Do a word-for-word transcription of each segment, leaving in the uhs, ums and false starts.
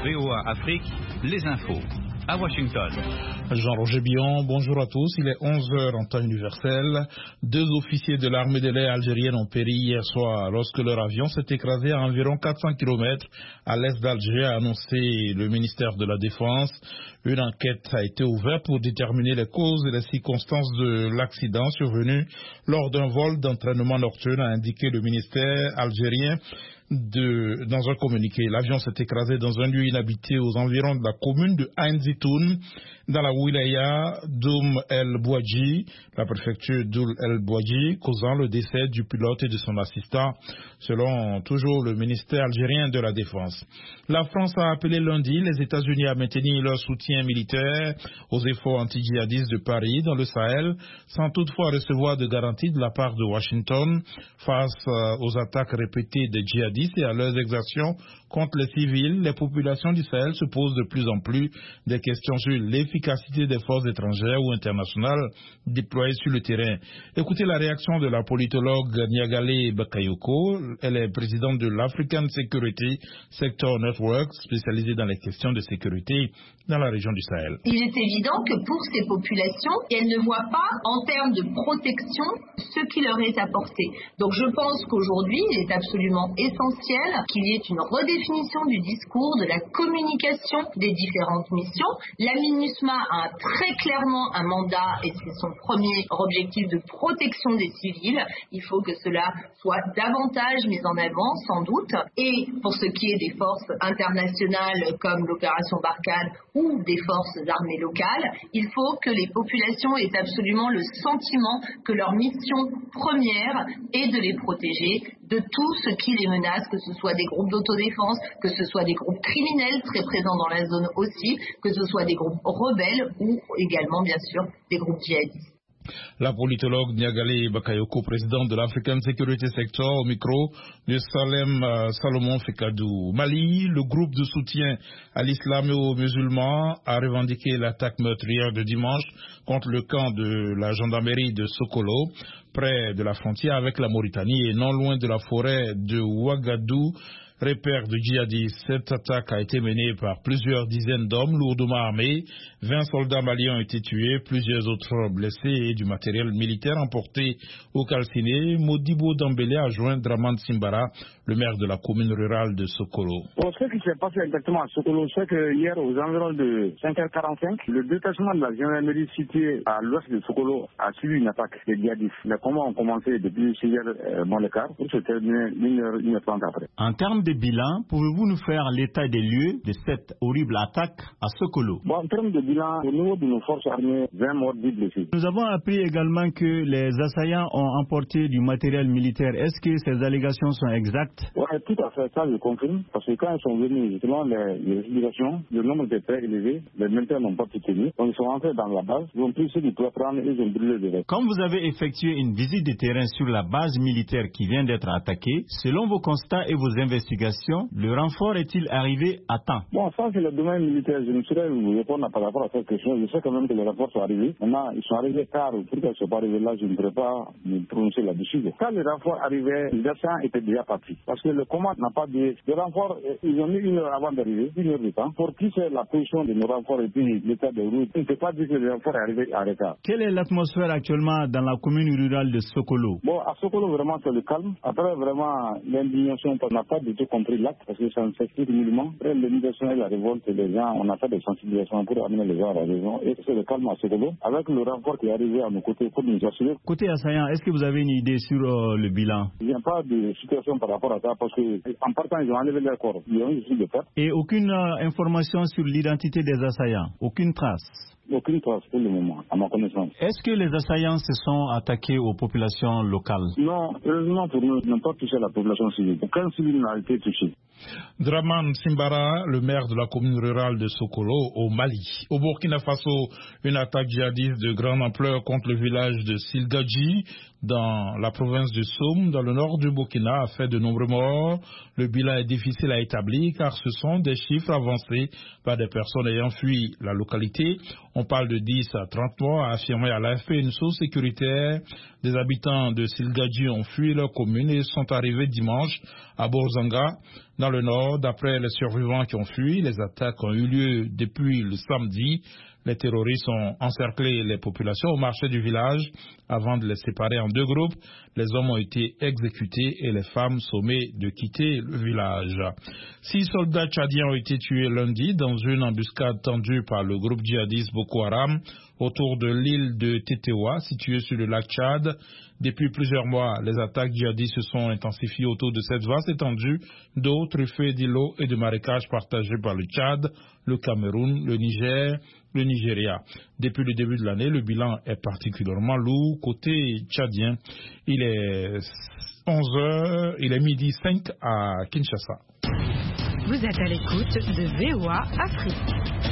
V O A Afrique, les infos. À Washington. Jean-Roger Billon, bonjour à tous. Il est onze heures en temps universel. Deux officiers de l'armée de l'air algérienne ont péri hier soir lorsque leur avion s'est écrasé à environ quatre cents kilomètres à l'est d'Alger, a annoncé le ministère de la Défense. Une enquête a été ouverte pour déterminer les causes et les circonstances de l'accident survenu lors d'un vol d'entraînement nocturne, a indiqué le ministère algérien. De, dans un communiqué, l'avion s'est écrasé dans un lieu inhabité aux environs de la commune de Ain Zitoun, dans la wilaya d'Oum El Bouadji, la préfecture d'Oum El Bouadji, causant le décès du pilote et de son assistant, selon toujours le ministère algérien de la Défense. La France a appelé lundi les États-Unis à maintenir leur soutien militaire aux efforts anti-djihadistes de Paris dans le Sahel, sans toutefois recevoir de garanties de la part de Washington face aux attaques répétées des djihadistes et à leurs exactions contre les civils. Les populations du Sahel se posent de plus en plus des questions sur l'efficacité des forces étrangères ou internationales déployées sur le terrain. Écoutez la réaction de la politologue Niagale Bakayoko. Elle est présidente de l'African Security Sector Network, spécialisée dans les questions de sécurité dans la région du Sahel. Il est évident que pour ces populations, elles ne voient pas en termes de protection ce qui leur est apporté. Donc je pense qu'aujourd'hui, il est absolument essentiel qu'il y ait une redéfinition du discours, de la communication des différentes missions. La MINUSMA a très clairement un mandat et c'est son premier objectif de protection des civils. Il faut que cela soit davantage mis en avant, sans doute. Et pour ce qui est des forces internationales comme l'opération Barkhane ou des forces armées locales, il faut que les populations aient absolument le sentiment que leur mission première est de les protéger de tout ce qui les menace, que ce soit des groupes d'autodéfense, que ce soit des groupes criminels très présents dans la zone aussi, que ce soit des groupes rebelles ou également, bien sûr, des groupes djihadistes. La politologue Niagale Bakayoko, présidente de l'African Security Sector, au micro de Salem euh, Salomon Fekadou. Mali, le groupe de soutien à l'islam et aux musulmans a revendiqué l'attaque meurtrière de dimanche contre le camp de la gendarmerie de Sokolo, près de la frontière avec la Mauritanie et non loin de la forêt de Ouagadou, repère de djihadistes. Cette attaque a été menée par plusieurs dizaines d'hommes lourdement armés. vingt soldats maliens ont été tués, plusieurs autres blessés et du matériel militaire emporté au calciné. Modibo Dambélé a joint Draman Simbara, le maire de la commune rurale de Sokolo. Bon, ce qui s'est passé exactement à Sokolo, c'est que hier, aux environs de cinq heures quarante-cinq, le détachement de la gendarmerie située à l'ouest de Sokolo a subi une attaque des djihadistes. Les combats ont commencé depuis six heures euh, moins le quart pour se terminer une heure, une heure trente après. En termes de bilan, pouvez-vous nous faire l'état des lieux de cette horrible attaque à Sokolo? Bon, en termes de bilan, au niveau de nos forces armées, vingt morts, dix blessés. Nous avons appris également que les assaillants ont emporté du matériel militaire. Est-ce que ces allégations sont exactes? Oui, tout à fait, ça je confirme, parce que quand ils sont venus, justement, les, les explications, le nombre était très élevé, les militaires n'ont pas pu tenir, donc ils sont rentrés dans la base, ils ont pris ceux qui pouvaient prendre et ils ont brûlé le reste. Comme vous avez effectué une visite de terrain sur la base militaire qui vient d'être attaquée, selon vos constats et vos investigations, le renfort est-il arrivé à temps? Bon, ça c'est le domaine militaire. Je ne saurais vous répondre par rapport à cette question. Je sais quand même que les renforts sont arrivés. Maintenant, ils sont arrivés tard. Pourquoi ils ne sont pas arrivés là, je ne pourrais pas me prononcer là-dessus. Quand les renforts arrivaient, les assaillants étaient déjà partis. Parce que le combat n'a pas duré. Les renforts, ils ont mis une heure avant d'arriver, une heure de temps, pour tisser la position de nos renforts et puis l'état de route. Il ne peut pas dire que les renforts est arrivé à retard. Quelle est l'atmosphère actuellement dans la commune rurale de Sokolo? Bon, à Sokolo, vraiment, c'est le calme. Après, vraiment, l'indignation, on n'a pas du tout compris l'acte, parce que ça ne s'explique nullement. Après l'indignation et la révolte des gens, on a fait des sensibilisations pour amener les gens à la raison. Et c'est le calme à Sokolo, avec le renfort qui est arrivé à nos côtés pour nous assurer. Côté assaillant, est-ce que vous avez une idée sur euh, le bilan? Il n'y a pas de situation par rapport à ça, parce qu'en partant, ils ont enlevé leur corps. Ils ont eu ici des pertes. Et aucune euh, information sur l'identité des assaillants? Aucune trace? Aucune trace pour le moment, à ma connaissance. Est-ce que les assaillants se sont attaqués aux populations locales? Non, heureusement pour nous, ils n'ont pas touché la population civile. Aucun civil n'a été touché. Draman Simbara, le maire de la commune rurale de Sokolo, au Mali. Au Burkina Faso, une attaque djihadiste de grande ampleur contre le village de Silgadji, dans la province du Soum, dans le nord du Burkina, a fait de nombreux morts. Le bilan est difficile à établir car ce sont des chiffres avancés par des personnes ayant fui la localité. On parle de dix à trente morts, a affirmé à l'A F P une source sécuritaire. Des habitants de Silgadji ont fui leur commune et sont arrivés dimanche à Borzanga, dans le nord. D'après les survivants qui ont fui, les attaques ont eu lieu depuis le samedi. Les terroristes ont encerclé les populations au marché du village avant de les séparer en deux groupes. Les hommes ont été exécutés et les femmes sommées de quitter le village. Six soldats tchadiens ont été tués lundi dans une embuscade tendue par le groupe djihadiste Boko Haram autour de l'île de Tetewa, située sur le lac Tchad. Depuis plusieurs mois, les attaques djihadistes se sont intensifiées autour de cette vaste étendue d'eau truffée d'îlots et de marécages partagés par le Tchad, le Cameroun, le Niger, le Nigeria. Depuis le début de l'année, le bilan est particulièrement lourd. Côté tchadien, il est onze heures, il est midi cinq à Kinshasa. Vous êtes à l'écoute de V O A Afrique.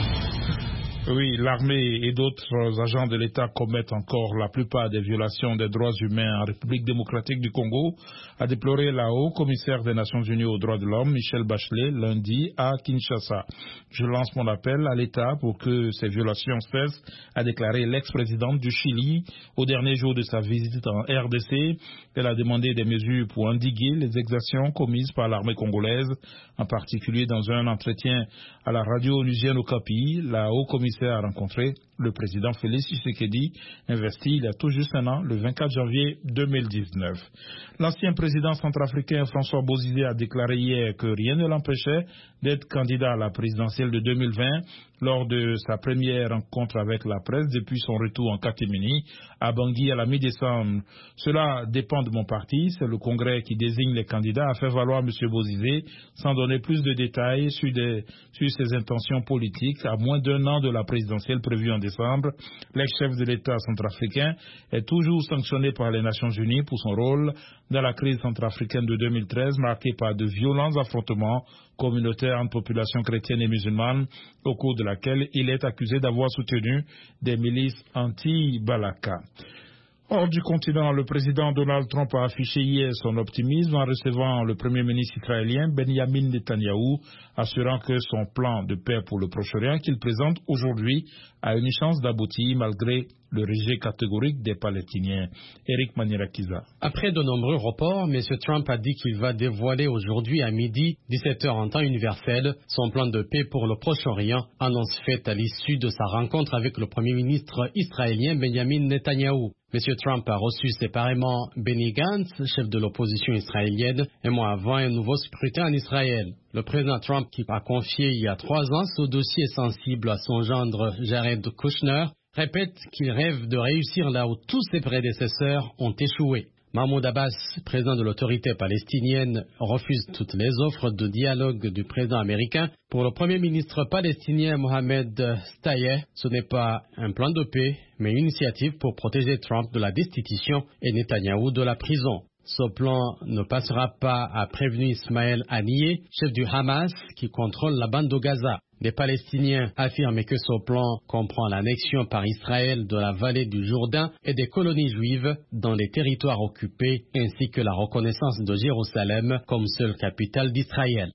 Oui, l'armée et d'autres agents de l'État commettent encore la plupart des violations des droits humains en République démocratique du Congo, a déploré la haut-commissaire des Nations Unies aux droits de l'homme, Michelle Bachelet, lundi à Kinshasa. Je lance mon appel à l'État pour que ces violations cessent, a déclaré l'ex-présidente du Chili au dernier jour de sa visite en R D C. Elle a demandé des mesures pour endiguer les exactions commises par l'armée congolaise, en particulier dans un entretien à la radio onusienne Okapi. La haut-commissaire a rencontré le président Félix Tshisekedi, investi il y a tout juste un an, le vingt-quatre janvier deux mille dix-neuf. L'ancien président centrafricain François Bozizé a déclaré hier que rien ne l'empêchait d'être candidat à la présidentielle de deux mille vingt lors de sa première rencontre avec la presse depuis son retour en catémini à Bangui à la mi-décembre. Cela dépend de mon parti, c'est le Congrès qui désigne les candidats, a fait valoir M. Bozizé, sans donner plus de détails sur, des, sur ses intentions politiques à moins d'un an de la présidentielle prévue en décembre. L'ex-chef de l'État centrafricain est toujours sanctionné par les Nations Unies pour son rôle dans la crise centrafricaine de deux mille treize, marquée par de violents affrontements communautaires entre populations chrétiennes et musulmanes, au cours de laquelle il est accusé d'avoir soutenu des milices anti-Balaka. Hors du continent, le président Donald Trump a affiché hier son optimisme en recevant le premier ministre israélien Benjamin Netanyahou, assurant que son plan de paix pour le Proche-Orient qu'il présente aujourd'hui a une chance d'aboutir malgré le rejet catégorique des Palestiniens. Eric Manierakiza. Après de nombreux reports, M. Trump a dit qu'il va dévoiler aujourd'hui à midi, dix-sept heures en temps universel, son plan de paix pour le Proche-Orient, annonce faite à l'issue de sa rencontre avec le premier ministre israélien Benjamin Netanyahou. M. Trump a reçu séparément Benny Gantz, chef de l'opposition israélienne, un mois avant un nouveau scrutin en Israël. Le président Trump, qui a confié il y a trois ans ce dossier sensible à son gendre Jared Kushner, répète qu'il rêve de réussir là où tous ses prédécesseurs ont échoué. Mahmoud Abbas, président de l'autorité palestinienne, refuse toutes les offres de dialogue du président américain. Pour le premier ministre palestinien Mohamed Stayeh, ce n'est pas un plan de paix, mais une initiative pour protéger Trump de la destitution et Netanyahou de la prison. Ce plan ne passera pas, a prévenu Ismaël Haniyeh, chef du Hamas, qui contrôle la bande de Gaza. Les Palestiniens affirment que ce plan comprend l'annexion par Israël de la vallée du Jourdain et des colonies juives dans les territoires occupés, ainsi que la reconnaissance de Jérusalem comme seule capitale d'Israël.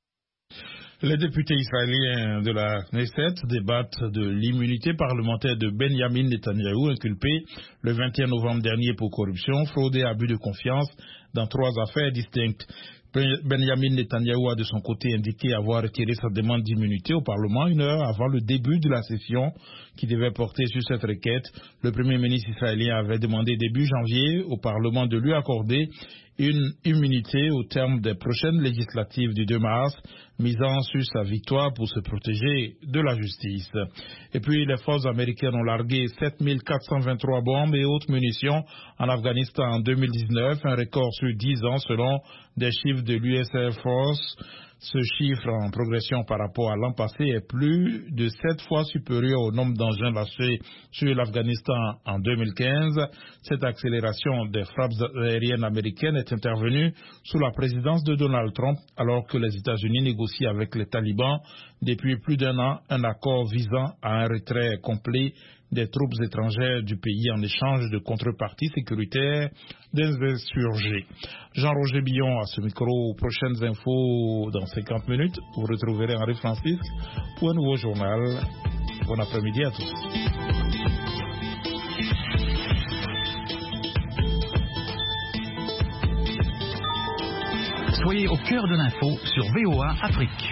Les députés israéliens de la Knesset débattent de l'immunité parlementaire de Benjamin Netanyahou, inculpé le vingt et un novembre dernier pour corruption, fraude et abus de confiance dans trois affaires distinctes. Benjamin Netanyahou a de son côté indiqué avoir retiré sa demande d'immunité au Parlement une heure avant le début de la session qui devait porter sur cette requête. Le Premier ministre israélien avait demandé début janvier au Parlement de lui accorder une immunité au terme des prochaines législatives du deux mars, misant sur sa victoire pour se protéger de la justice. Et puis les forces américaines ont largué sept mille quatre cent vingt-trois bombes et autres munitions en Afghanistan en deux mille dix-neuf, un record sur dix ans selon des chiffres de l'U S Air Force. Ce chiffre en progression par rapport à l'an passé est plus de sept fois supérieur au nombre d'engins lâchés sur l'Afghanistan en deux mille quinze. Cette accélération des frappes aériennes américaines est intervenue sous la présidence de Donald Trump, alors que les États-Unis négocient avec les talibans depuis plus d'un an un accord visant à un retrait complet des troupes étrangères du pays en échange de contreparties sécuritaires des insurgés. Jean-Roger Billon à ce micro. Prochaines infos dans cinquante minutes. Vous retrouverez Henri Francis pour un nouveau journal. Bon après-midi à tous. Soyez au cœur de l'info sur V O A Afrique.